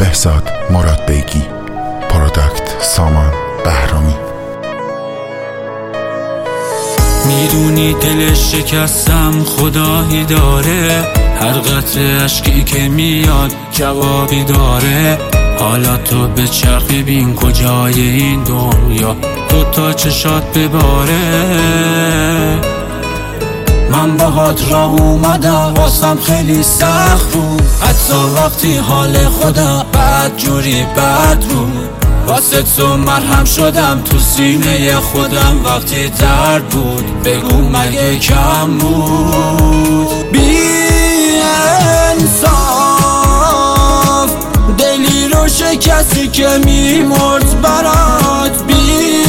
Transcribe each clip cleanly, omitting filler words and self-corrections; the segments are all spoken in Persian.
بهزاد مراد بیگی، پروداکت سامان بهرامی. میدونی دلش شکستم خدایی داره، هر قطره اشکی که میاد جوابی داره. حالا تو به چرخی بین کجای این دنیا، دوتا چشات بباره. من باهات راه اومدم واسم خیلی سخت بود، حتی وقتی حال خودم بد جوری بد بود. واسه تو مرهم شدم تو سینه خودم وقتی درد بود. بگو مگه کم بود؟ بی انصاف دلی رو شکستی که میمرد برات. بی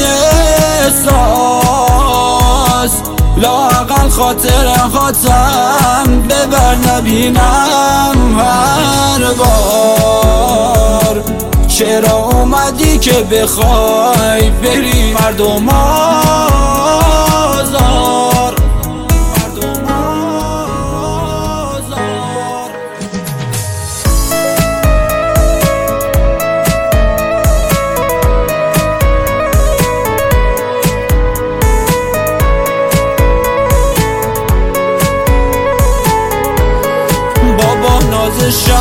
احساس لااقل خاطرهاتم ببر نبینم هر بار. چرا اومدی که بخوای بری مردم آزار؟ بابا نازش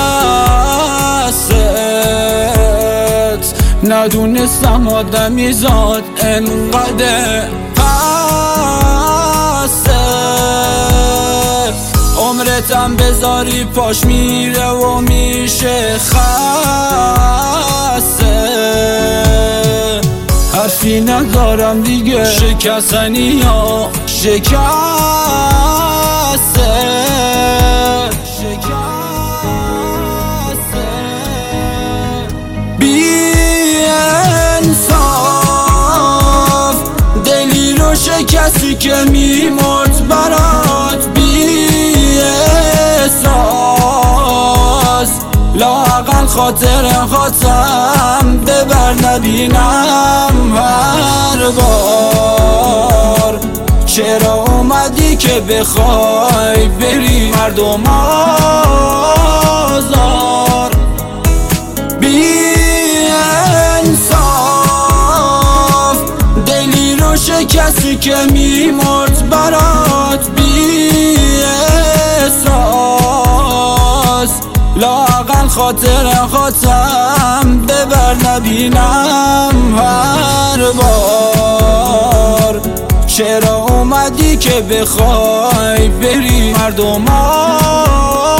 ندونستم آدمی زاد انقدر پسه. عمرتم بذاری پاش میره و میشه خسته. حرفی ندارم دیگه، شکستنی یا شکسته. کسی که میمرد برات. بی احساس لااقل خاطرهاتم ببر نبینم هر بار. چرا اومدی که بخوای بری مردم آزار؟ بی کسی که میمرد برات. بی احساس لااقل خاطرهاتم ببر نبینم هر بار. چرا اومدی که بخوای بری مردم